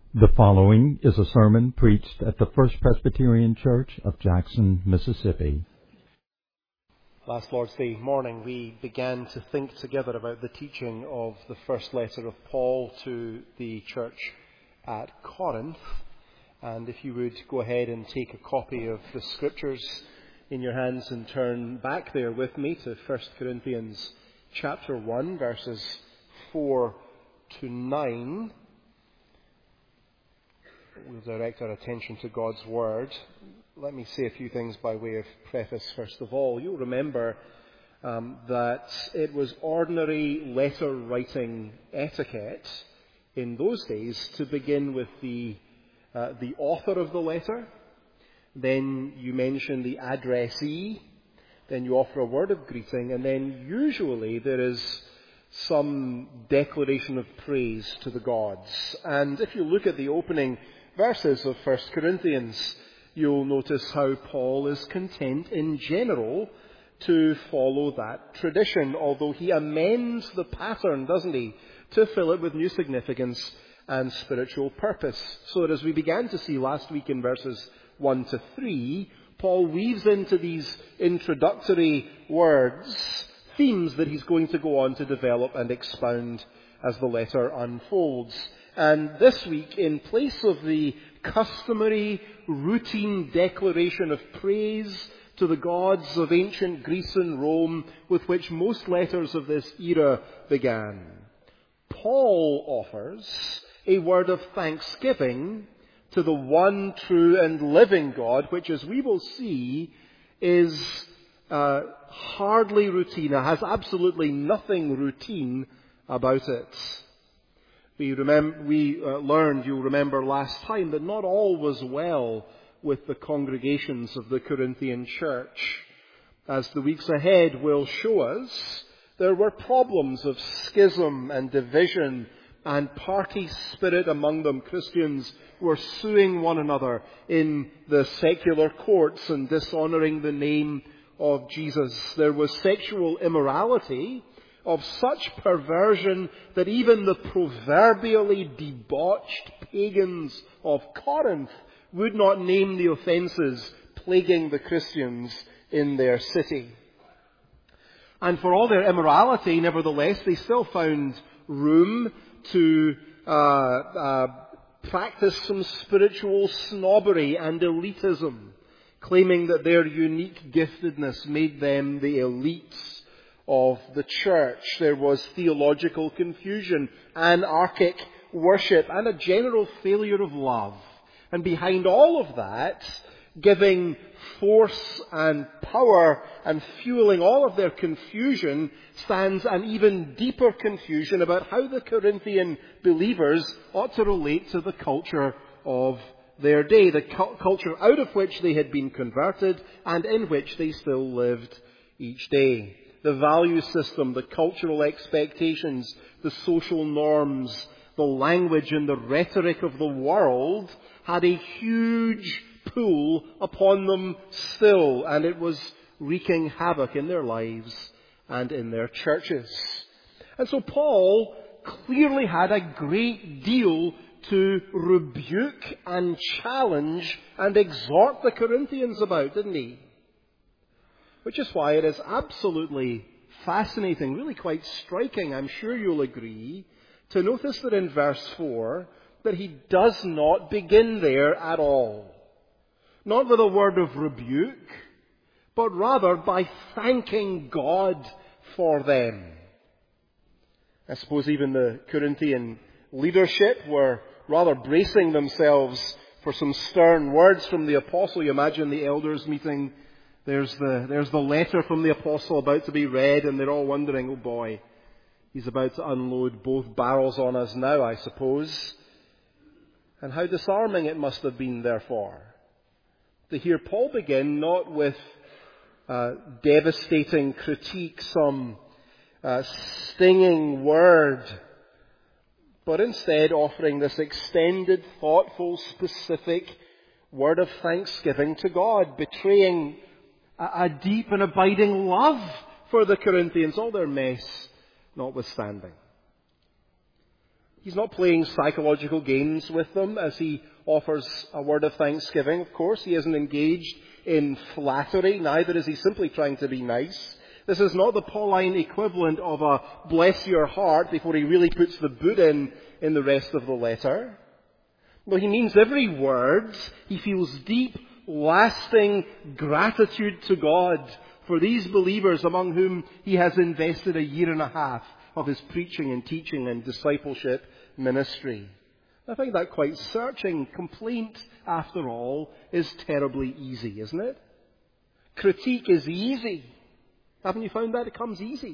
The following is a sermon preached at the First Presbyterian Church of Jackson, Mississippi. Last Lord's Day morning, we began to think together about the teaching of the first letter of Paul to the church at Corinth. And if you would go ahead and take a copy of the Scriptures in your hands and turn back there with me to 1 Corinthians chapter 1, verses 4 to 9. We'll direct our attention to God's Word. Let me say a few things by way of preface first of all. You'll remember that it was ordinary letter writing etiquette in those days to begin with the author of the letter. Then you mention the addressee. Then you offer a word of greeting. And then usually there is some declaration of praise to the gods. And if you look at the opening verses of 1 Corinthians, you'll notice how Paul is content in general to follow that tradition, although he amends the pattern, doesn't he, to fill it with new significance and spiritual purpose. So that as we began to see last week in verses 1 to 3, Paul weaves into these introductory words themes that he's going to go on to develop and expound as the letter unfolds. And this week, in place of the customary routine declaration of praise to the gods of ancient Greece and Rome with which most letters of this era began, Paul offers a word of thanksgiving to the one true and living God, which, as we will see, is hardly routine. It has absolutely nothing routine about it. We learned, you'll remember last time, that not all was well with the congregations of the Corinthian church. As the weeks ahead will show us, there were problems of schism and division and party spirit among them. Christians were suing one another in the secular courts and dishonouring the name of Jesus. There was sexual immorality of such perversion that even the proverbially debauched pagans of Corinth would not name the offences plaguing the Christians in their city. And for all their immorality, nevertheless, they still found room to practice some spiritual snobbery and elitism, claiming that their unique giftedness made them the elites of the church. There was theological confusion, anarchic worship, and a general failure of love. And behind all of that, giving force and power and fueling all of their confusion, stands an even deeper confusion about how the Corinthian believers ought to relate to the culture of their day, the culture out of which they had been converted and in which they still lived each day. The value system, the cultural expectations, the social norms, the language and the rhetoric of the world had a huge pull upon them still, and it was wreaking havoc in their lives and in their churches. And so Paul clearly had a great deal to rebuke and challenge and exhort the Corinthians about, didn't he? Which is why it is absolutely fascinating, really quite striking, I'm sure you'll agree, to notice that in verse 4, that he does not begin there at all. Not with a word of rebuke, but rather by thanking God for them. I suppose even the Corinthian leadership were rather bracing themselves for some stern words from the apostle. You imagine the elders meeting. There's the letter from the apostle about to be read, and they're all wondering, oh boy, he's about to unload both barrels on us now, I suppose. And how disarming it must have been, therefore, to hear Paul begin not with devastating critique, some stinging word, but instead offering this extended, thoughtful, specific word of thanksgiving to God, betraying a deep and abiding love for the Corinthians, all their mess notwithstanding. He's not playing psychological games with them as he offers a word of thanksgiving, of course. He isn't engaged in flattery, neither is he simply trying to be nice. This is not the Pauline equivalent of a bless your heart before he really puts the boot in the rest of the letter. No, he means every word. He feels deep, lasting gratitude to God for these believers among whom he has invested a year and a half of his preaching and teaching and discipleship ministry. I find that quite searching. Complaint, after all, is terribly easy, isn't it? Critique is easy. Haven't you found that? It comes easy.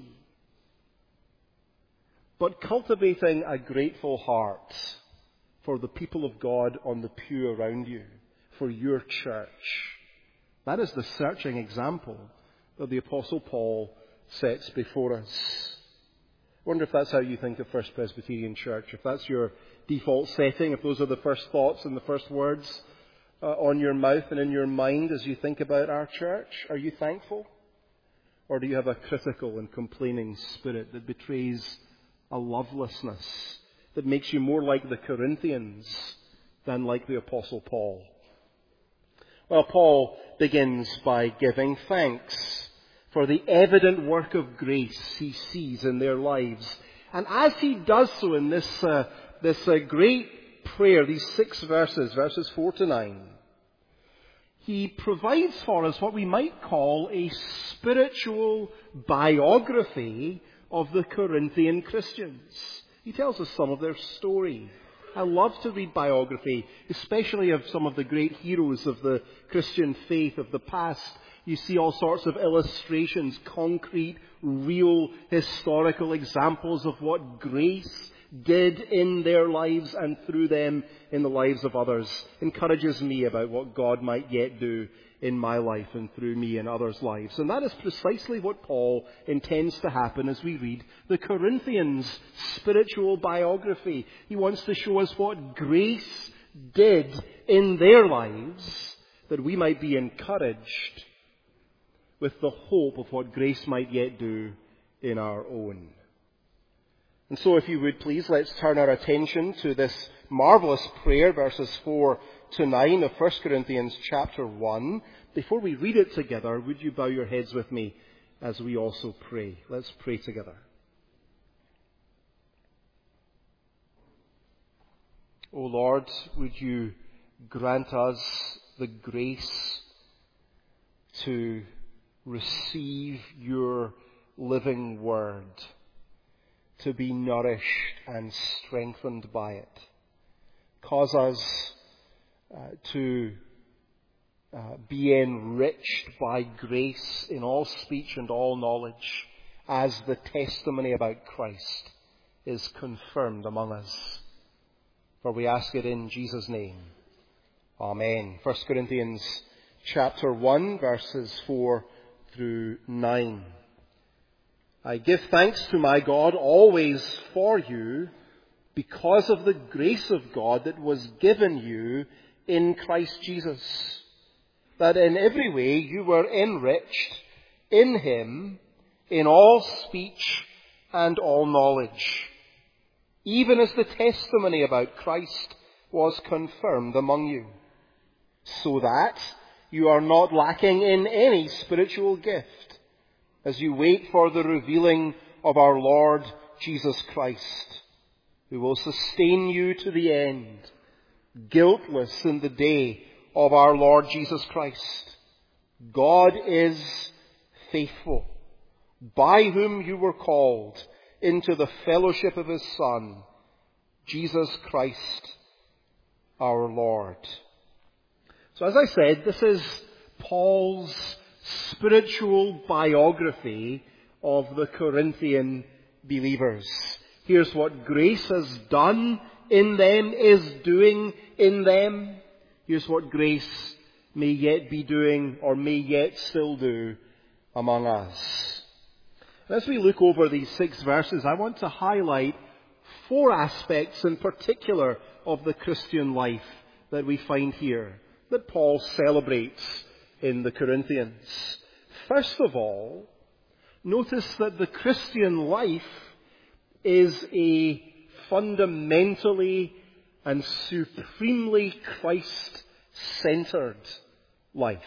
But cultivating a grateful heart for the people of God on the pew around you, for your church, that is the searching example that the Apostle Paul sets before us. I wonder if that's how you think of First Presbyterian Church, if that's your default setting, if those are the first thoughts and the first words on your mouth and in your mind as you think about our church. Are you thankful? Or do you have a critical and complaining spirit that betrays a lovelessness that makes you more like the Corinthians than like the Apostle Paul? Well, Paul begins by giving thanks for the evident work of grace he sees in their lives. And as he does so in this great prayer, these 6 verses, verses 4 to 9, he provides for us what we might call a spiritual biography of the Corinthian Christians. He tells us some of their story. I love to read biography, especially of some of the great heroes of the Christian faith of the past. You see all sorts of illustrations, concrete, real, historical examples of what grace did in their lives and through them in the lives of others. Encourages me about what God might yet do in my life and through me in others' lives. And that is precisely what Paul intends to happen as we read the Corinthians' spiritual biography. He wants to show us what grace did in their lives, that we might be encouraged with the hope of what grace might yet do in our own. And so if you would please, let's turn our attention to this marvellous prayer, verses 4 to 9 of 1 Corinthians chapter 1. Before we read it together, would you bow your heads with me as we also pray? Let's pray together. O Lord, would you grant us the grace to receive your living word, to be nourished and strengthened by it. Cause us to be enriched by grace in all speech and all knowledge as the testimony about Christ is confirmed among us. For we ask it in Jesus' name. Amen. 1 Corinthians chapter 1, verses 4 through 9. I give thanks to my God always for you, because of the grace of God that was given you in Christ Jesus, that in every way you were enriched in him in all speech and all knowledge, even as the testimony about Christ was confirmed among you, so that you are not lacking in any spiritual gift as you wait for the revealing of our Lord Jesus Christ, who will sustain you to the end, guiltless in the day of our Lord Jesus Christ. God is faithful, by whom you were called into the fellowship of his Son, Jesus Christ our Lord. So as I said, this is Paul's spiritual biography of the Corinthian believers. Here's what grace has done in them, is doing in them. Here's what grace may yet be doing or may yet still do among us. As we look over these 6 verses, I want to highlight 4 aspects in particular of the Christian life that we find here, that Paul celebrates in the Corinthians. First of all, notice that the Christian life is a fundamentally and supremely Christ-centered life.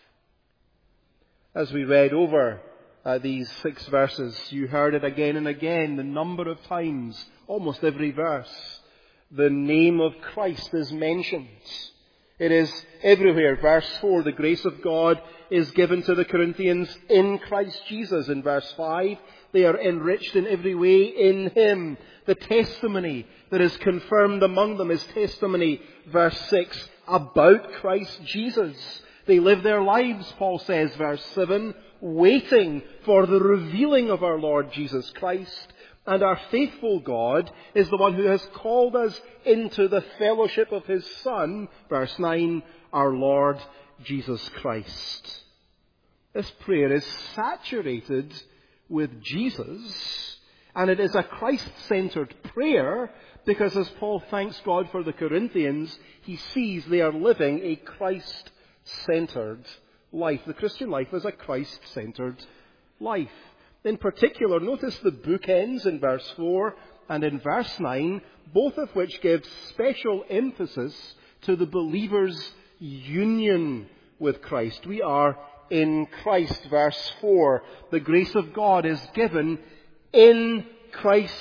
As we read over these 6 verses, you heard it again and again, the number of times, almost every verse, the name of Christ is mentioned. It is everywhere. Verse 4, the grace of God is given to the Corinthians in Christ Jesus. In verse 5, they are enriched in every way in Him. The testimony that is confirmed among them is testimony, verse 6, about Christ Jesus. They live their lives, Paul says, verse 7, waiting for the revealing of our Lord Jesus Christ. And our faithful God is the one who has called us into the fellowship of His Son, verse 9, our Lord Jesus Christ. This prayer is saturated with Jesus, and it is a Christ-centered prayer because as Paul thanks God for the Corinthians, he sees they are living a Christ-centered life. The Christian life is a Christ-centered life. In particular, notice the bookends in verse 4 and in verse 9, both of which give special emphasis to the believer's union with Christ. We are in Christ. Verse 4, the grace of God is given in Christ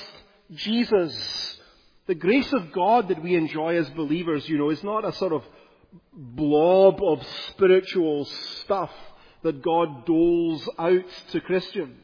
Jesus. The grace of God that we enjoy as believers, is not a sort of blob of spiritual stuff that God doles out to Christians.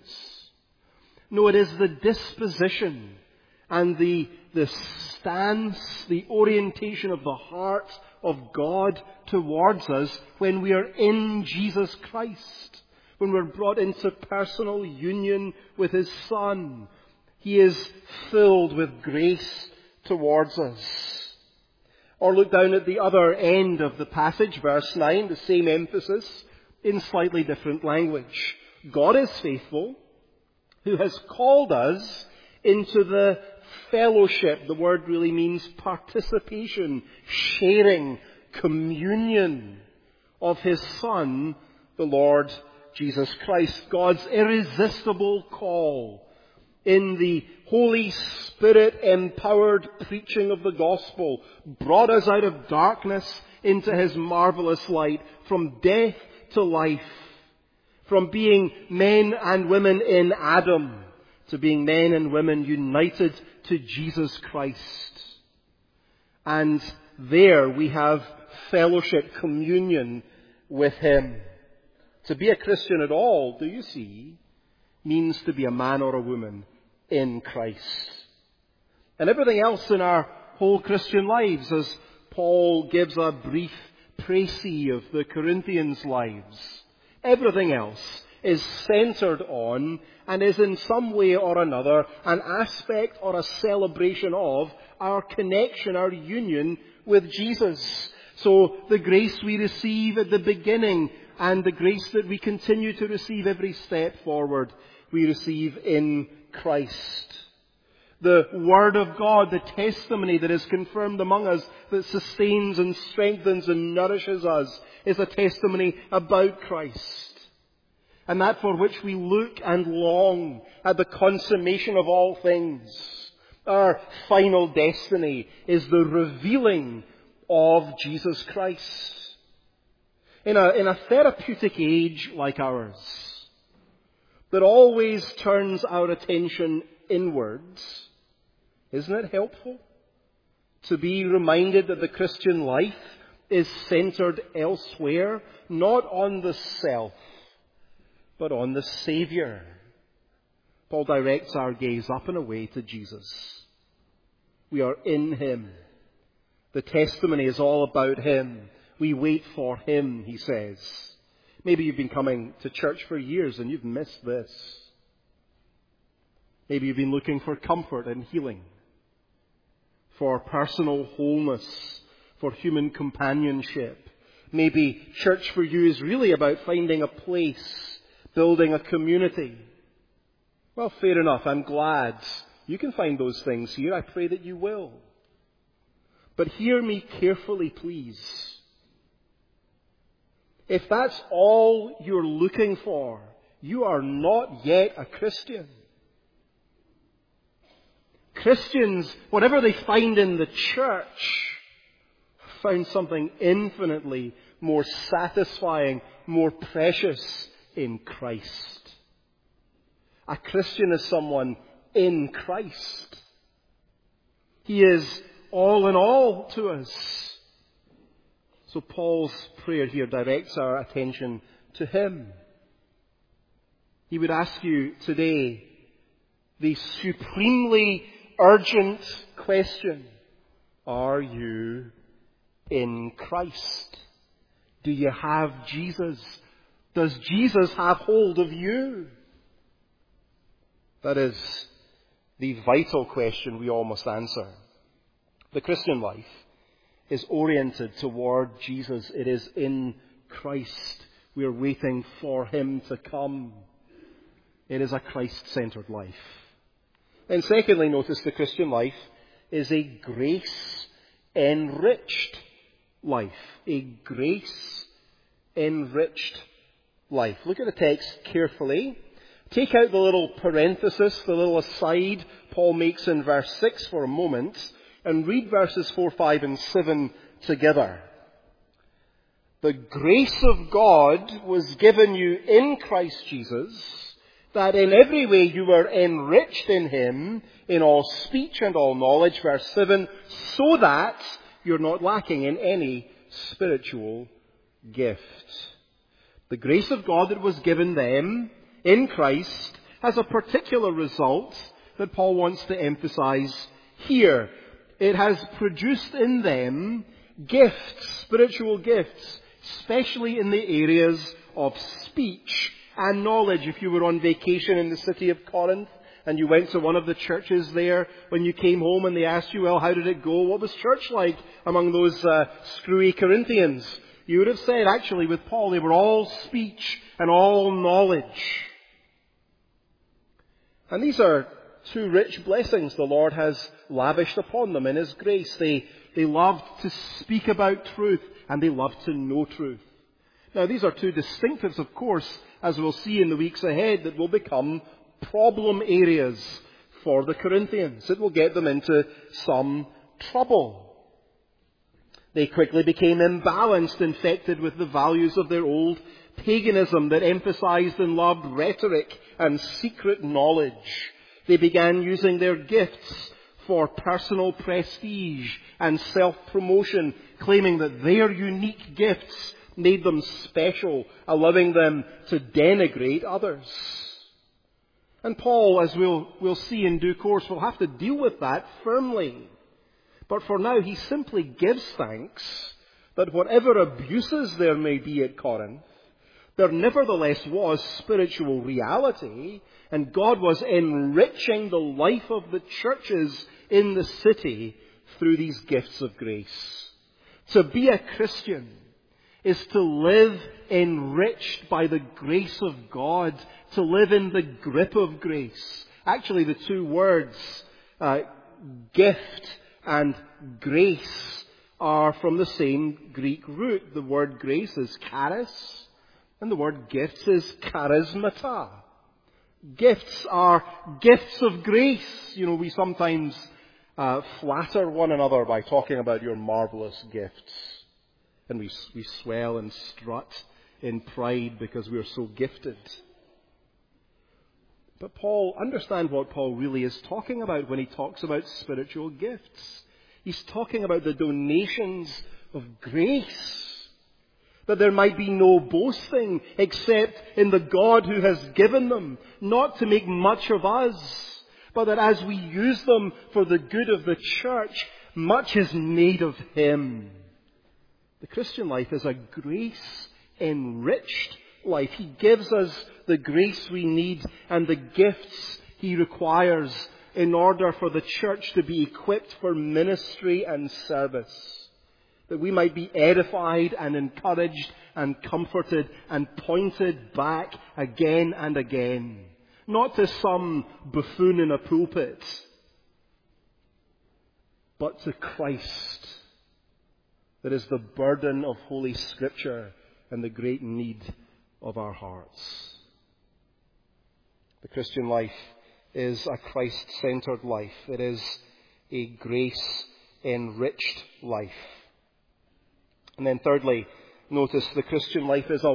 No, it is the disposition and the stance, the orientation of the heart of God towards us when we are in Jesus Christ, when we're brought into personal union with His Son. He is filled with grace towards us. Or look down at the other end of the passage, verse 9, the same emphasis in slightly different language. God is faithful, who has called us into the fellowship. The word really means participation, sharing, communion of His Son, the Lord Jesus Christ. God's irresistible call in the Holy Spirit-empowered preaching of the gospel brought us out of darkness into His marvelous light, from death to life, from being men and women in Adam to being men and women united to Jesus Christ. And there we have fellowship, communion with Him. To be a Christian at all, do you see, means to be a man or a woman in Christ. And everything else in our whole Christian lives, as Paul gives a brief précis of the Corinthians' lives, everything else is centered on and is in some way or another an aspect or a celebration of our connection, our union with Jesus. So the grace we receive at the beginning and the grace that we continue to receive every step forward, we receive in Christ. The Word of God, the testimony that is confirmed among us, that sustains and strengthens and nourishes us, is a testimony about Christ. And that for which we look and long at the consummation of all things. Our final destiny is the revealing of Jesus Christ. In a therapeutic age like ours, that always turns our attention inwards, isn't it helpful to be reminded that the Christian life is centered elsewhere, not on the self, but on the Saviour? Paul directs our gaze up and away to Jesus. We are in Him. The testimony is all about Him. We wait for Him, he says. Maybe you've been coming to church for years and you've missed this. Maybe you've been looking for comfort and healing, for personal wholeness, for human companionship. Maybe church for you is really about finding a place, building a community. Well, fair enough. I'm glad you can find those things here. I pray that you will. But hear me carefully, please. If that's all you're looking for, you are not yet a Christian. Christians, whatever they find in the church, found something infinitely more satisfying, more precious in Christ. A Christian is someone in Christ. He is all in all to us. So Paul's prayer here directs our attention to him. He would ask you today the supremely urgent question: are you in Christ? Do you have Jesus? Does Jesus have hold of you? That is the vital question we all must answer. The Christian life is oriented toward Jesus. It is in Christ. We are waiting for Him to come. It is a Christ-centered life. And secondly, notice the Christian life is a grace-enriched life. A grace-enriched life. Look at the text carefully. Take out the little parenthesis, the little aside Paul makes in verse 6 for a moment, and read verses 4, 5, and 7 together. The grace of God was given you in Christ Jesus, that in every way you were enriched in Him, in all speech and all knowledge, verse 7, so that you're not lacking in any spiritual gift. The grace of God that was given them in Christ has a particular result that Paul wants to emphasize here. It has produced in them gifts, spiritual gifts, especially in the areas of speech and knowledge. If you were on vacation in the city of Corinth and you went to one of the churches there, when you came home and they asked you, well, how did it go? What was church like among those screwy Corinthians? You would have said, actually, with Paul, they were all speech and all knowledge. And these are two rich blessings the Lord has lavished upon them in His grace. They loved to speak about truth and they loved to know truth. Now, these are two distinctives, of course, as we'll see in the weeks ahead, that will become problem areas for the Corinthians. It will get them into some trouble. They quickly became imbalanced, infected with the values of their old paganism that emphasized and loved rhetoric and secret knowledge. They began using their gifts for personal prestige and self-promotion, claiming that their unique gifts made them special, allowing them to denigrate others. And Paul, as we'll see in due course, will have to deal with that firmly. But for now, he simply gives thanks that whatever abuses there may be at Corinth, there nevertheless was spiritual reality, and God was enriching the life of the churches in the city through these gifts of grace. To be a Christian is to live enriched by the grace of God, to live in the grip of grace. Actually, the two words, gift and grace, are from the same Greek root. The word grace is charis, and the word gifts is charismata. Gifts are gifts of grace. You know, we sometimes flatter one another by talking about your marvelous gifts. And we swell and strut in pride because we are so gifted. But understand what Paul really is talking about when he talks about spiritual gifts. He's talking about the donations of grace. That there might be no boasting except in the God who has given them, not to make much of us, but that as we use them for the good of the church, much is made of Him. The Christian life is a grace-enriched life. He gives us the grace we need and the gifts He requires in order for the church to be equipped for ministry and service. That we might be edified and encouraged and comforted and pointed back again and again. Not to some buffoon in a pulpit, but to Christ. That is the burden of Holy Scripture and the great need of our hearts. The Christian life is a Christ-centered life. It is a grace-enriched life. And then thirdly, notice the Christian life is a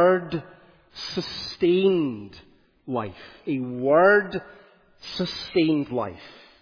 word-sustained life. A word-sustained life.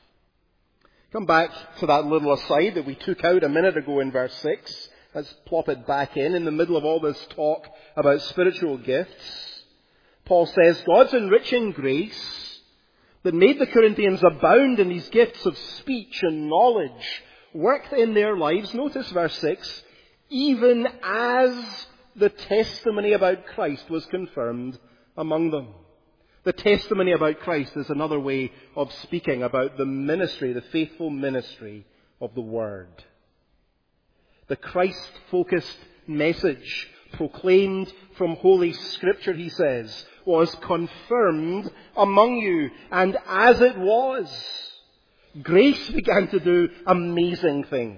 Come back to that little aside that we took out a minute ago in verse 6. Let's plop it back in the middle of all this talk about spiritual gifts. Paul says, God's enriching grace that made the Corinthians abound in these gifts of speech and knowledge worked in their lives, notice verse 6, even as the testimony about Christ was confirmed among them. The testimony about Christ is another way of speaking about the ministry, the faithful ministry of the Word. The Christ-focused message proclaimed from Holy Scripture, he says, was confirmed among you. And as it was, grace began to do amazing things,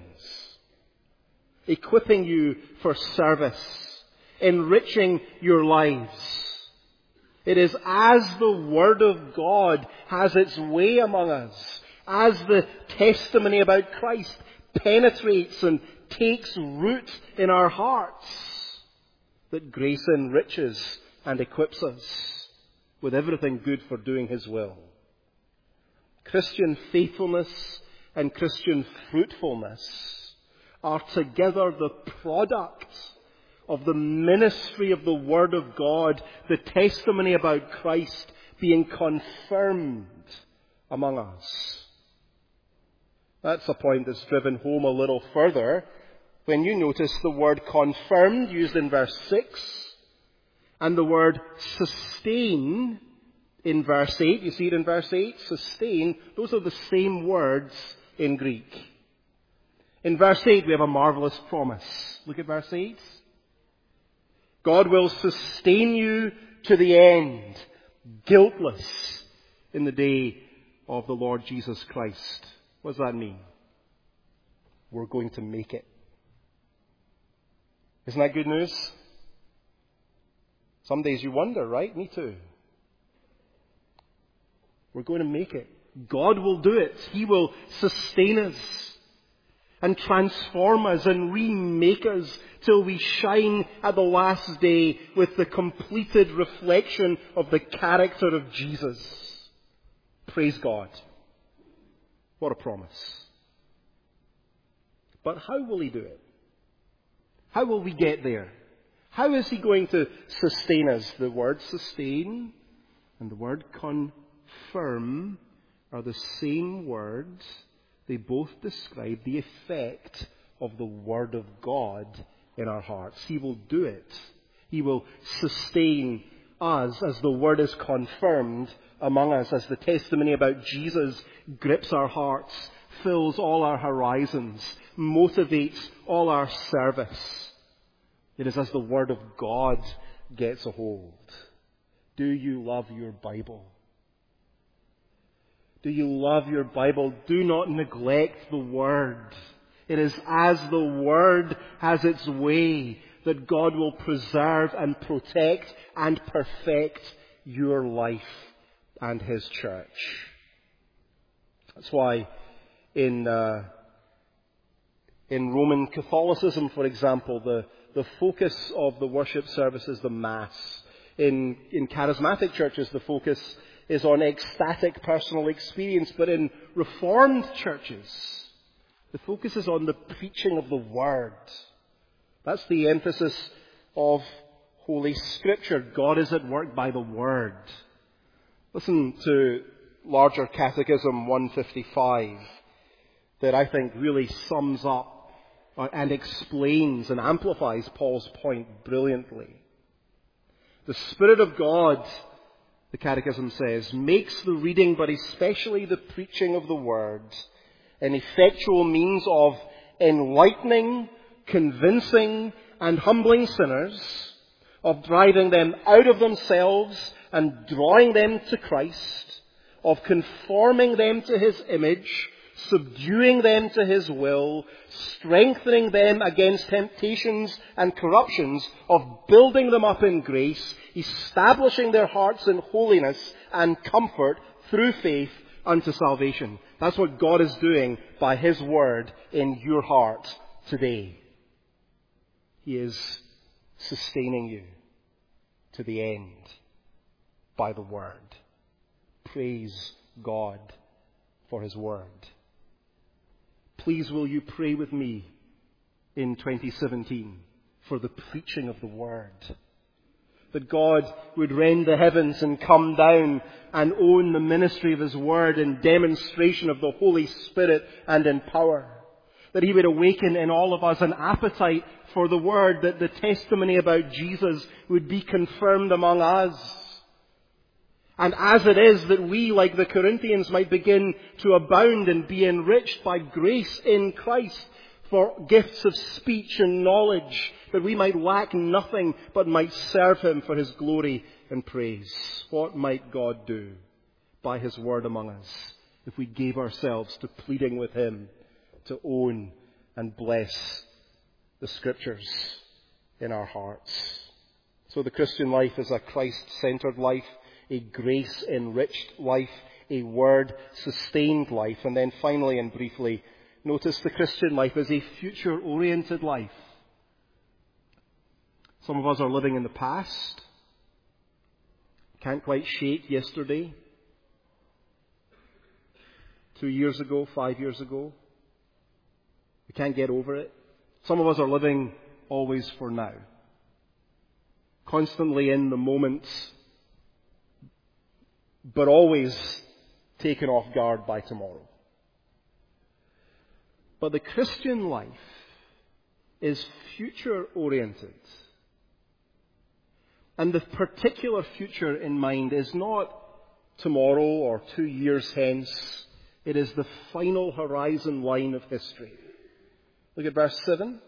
equipping you for service, enriching your lives. It is as the Word of God has its way among us, as the testimony about Christ penetrates and takes root in our hearts, that grace enriches and equips us with everything good for doing His will. Christian faithfulness and Christian fruitfulness are together the product of the ministry of the Word of God, the testimony about Christ being confirmed among us. That's a point that's driven home a little further when you notice the word confirmed used in verse 6 and the word sustain in verse 8. You see it in verse 8? Sustain. Those are the same words in Greek. In verse 8 we have a marvelous promise. Look at verse 8. God will sustain you to the end, guiltless in the day of the Lord Jesus Christ. What does that mean? We're going to make it. Isn't that good news? Some days you wonder, right? Me too. We're going to make it. God will do it. He will sustain us and transform us and remake us till we shine at the last day with the completed reflection of the character of Jesus. Praise God. What a promise. But how will He do it? How will we get there? How is He going to sustain us? The word sustain and the word confirm are the same words. They both describe the effect of the Word of God in our hearts. He will do it. He will sustain us as the Word is confirmed among us, as the testimony about Jesus grips our hearts, fills all our horizons, motivates all our service. It is as the Word of God gets a hold. Do you love your Bible? Do you love your Bible? Do not neglect the Word. It is as the Word has its way that God will preserve and protect and perfect your life and His church. That's why in Roman Catholicism, for example, the focus of the worship service is the Mass. In charismatic churches, the focus is on ecstatic personal experience, but in Reformed churches, the focus is on the preaching of the Word. That's the emphasis of Holy Scripture. God is at work by the Word. Listen to Larger Catechism 155 that I think really sums up and explains and amplifies Paul's point brilliantly. The Spirit of God, the Catechism says, makes the reading, but especially the preaching of the Word, an effectual means of enlightening, convincing, and humbling sinners, of driving them out of themselves and drawing them to Christ, of conforming them to His image, subduing them to His will, strengthening them against temptations and corruptions, of building them up in grace, establishing their hearts in holiness and comfort through faith unto salvation. That's what God is doing by His Word in your heart today. He is sustaining you to the end by the Word. Praise God for His Word. Please will you pray with me in 2017 for the preaching of the Word. That God would rend the heavens and come down and own the ministry of His Word in demonstration of the Holy Spirit and in power. That He would awaken in all of us an appetite for the Word, that the testimony about Jesus would be confirmed among us. And as it is that we, like the Corinthians, might begin to abound and be enriched by grace in Christ for gifts of speech and knowledge, that we might lack nothing but might serve Him for His glory and praise. What might God do by His Word among us if we gave ourselves to pleading with Him to own and bless the Scriptures in our hearts? So the Christian life is a Christ-centered life, a grace-enriched life, a Word-sustained life. And then finally and briefly, notice the Christian life is a future-oriented life. Some of us are living in the past. Can't quite shake yesterday. 2 years ago, 5 years ago. We can't get over it. Some of us are living always for now. Constantly in the moment, but always taken off guard by tomorrow. But the Christian life is future-oriented. And the particular future in mind is not tomorrow or 2 years hence. It is the final horizon line of history. Look at verse 7.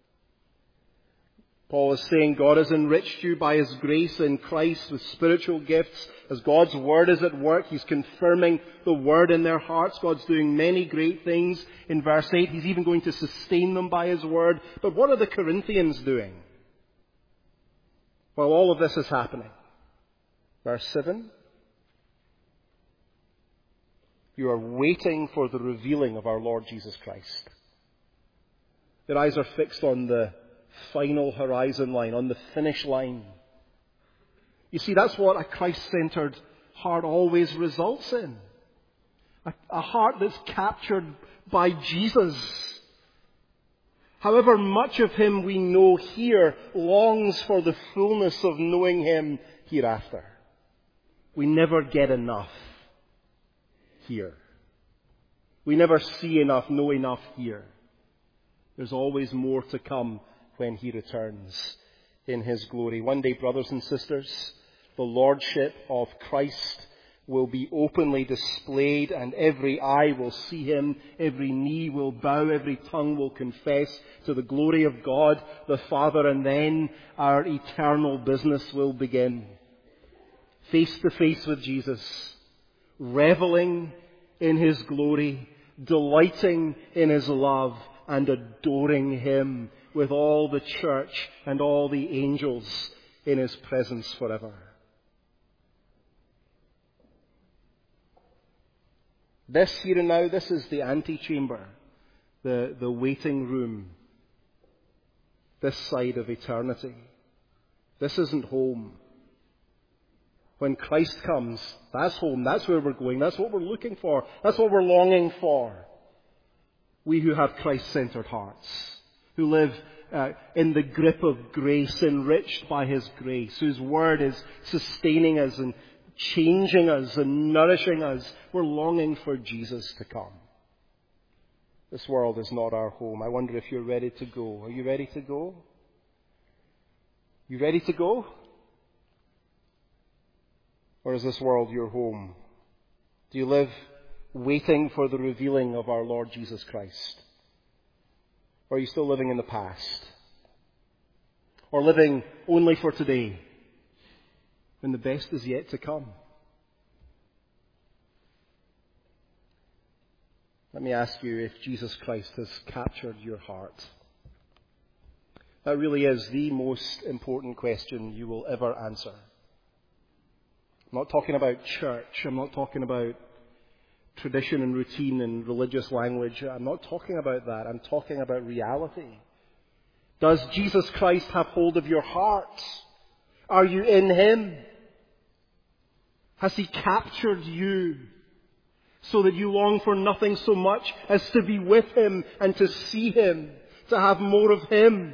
Paul is saying God has enriched you by His grace in Christ with spiritual gifts. As God's Word is at work, He's confirming the Word in their hearts. God's doing many great things. In verse 8, He's even going to sustain them by His Word. But what are the Corinthians doing while all of this is happening? Verse 7. You are waiting for the revealing of our Lord Jesus Christ. Their eyes are fixed on the final horizon line, on the finish line. You see, that's what a Christ-centered heart always results in. A heart that's captured by Jesus. However much of Him we know here, longs for the fullness of knowing Him hereafter. We never get enough here. We never see enough, know enough here. There's always more to come when He returns in His glory. One day, brothers and sisters, the Lordship of Christ will be openly displayed, and every eye will see Him, every knee will bow, every tongue will confess to the glory of God the Father, and then our eternal business will begin. Face to face with Jesus, reveling in His glory, delighting in His love, and adoring Him with all the church and all the angels in His presence forever. This here and now, this is the antechamber, the waiting room, this side of eternity. This isn't home. When Christ comes, that's home, that's where we're going, that's what we're looking for, that's what we're longing for. We who have Christ-centered hearts, who live in the grip of grace, enriched by His grace, whose Word is sustaining us and changing us and nourishing us. We're longing for Jesus to come. This world is not our home. I wonder if you're ready to go. Are you ready to go? You ready to go? Or is this world your home? Do you live waiting for the revealing of our Lord Jesus Christ? Or are you still living in the past? Or living only for today, when the best is yet to come? Let me ask you if Jesus Christ has captured your heart. That really is the most important question you will ever answer. I'm not talking about church. I'm not talking about tradition and routine and religious language. I'm not talking about that. I'm talking about reality. Does Jesus Christ have hold of your heart? Are you in Him? Has He captured you so that you long for nothing so much as to be with Him and to see Him, to have more of Him?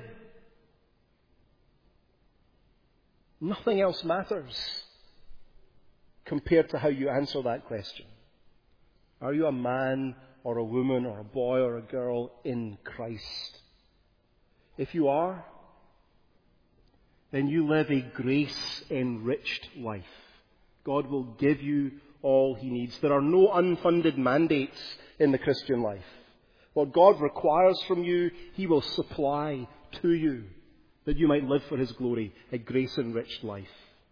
Nothing else matters compared to how you answer that question. Are you a man or a woman or a boy or a girl in Christ? If you are, then you live a grace-enriched life. God will give you all He needs. There are no unfunded mandates in the Christian life. What God requires from you, He will supply to you, that you might live for His glory, a grace-enriched life.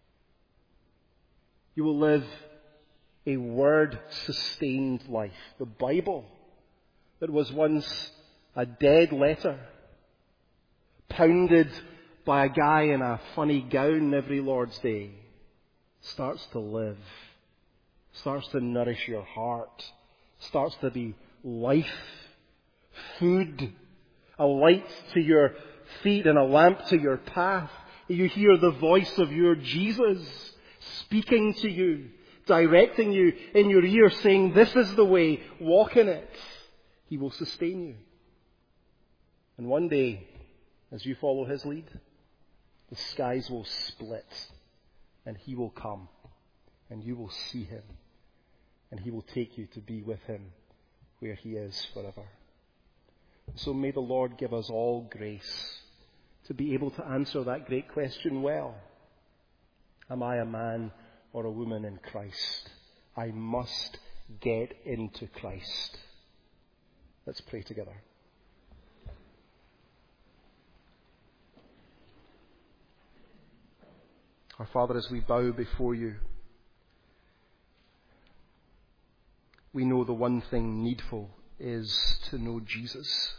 You will live a word-sustained life. The Bible, that was once a dead letter, pounded by a guy in a funny gown every Lord's Day, starts to live, starts to nourish your heart, starts to be life, food, a light to your feet and a lamp to your path. You hear the voice of your Jesus speaking to you, directing you in your ear, saying, this is the way, walk in it. He will sustain you. And one day, as you follow His lead, the skies will split and He will come and you will see Him and He will take you to be with Him where He is forever. So may the Lord give us all grace to be able to answer that great question well. Am I a man or a woman in Christ? I must get into Christ. Let's pray together. Our Father, as we bow before You, we know the one thing needful is to know Jesus.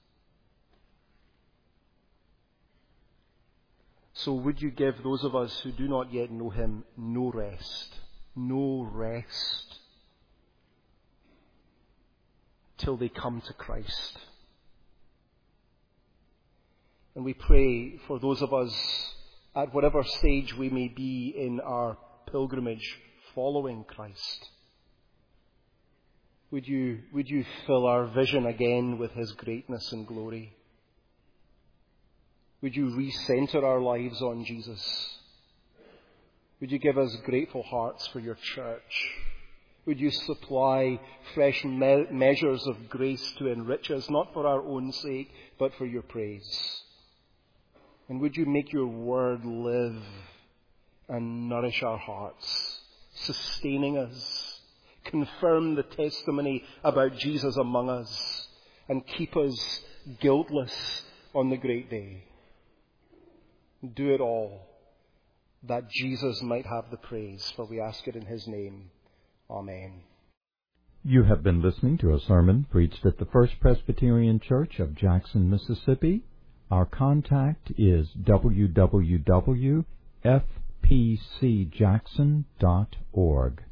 So would You give those of us who do not yet know Him no rest till they come to Christ. And we pray for those of us at whatever stage we may be in our pilgrimage following Christ. Would you fill our vision again with His greatness and glory? Would You recenter our lives on Jesus? Would You give us grateful hearts for Your church? Would You supply fresh measures of grace to enrich us, not for our own sake, but for Your praise? And would You make Your word live and nourish our hearts, sustaining us, confirm the testimony about Jesus among us, and keep us guiltless on the great day. Do it all that Jesus might have the praise, for we ask it in His name. Amen. You have been listening to a sermon preached at the First Presbyterian Church of Jackson, Mississippi. Our contact is www.fpcjackson.org.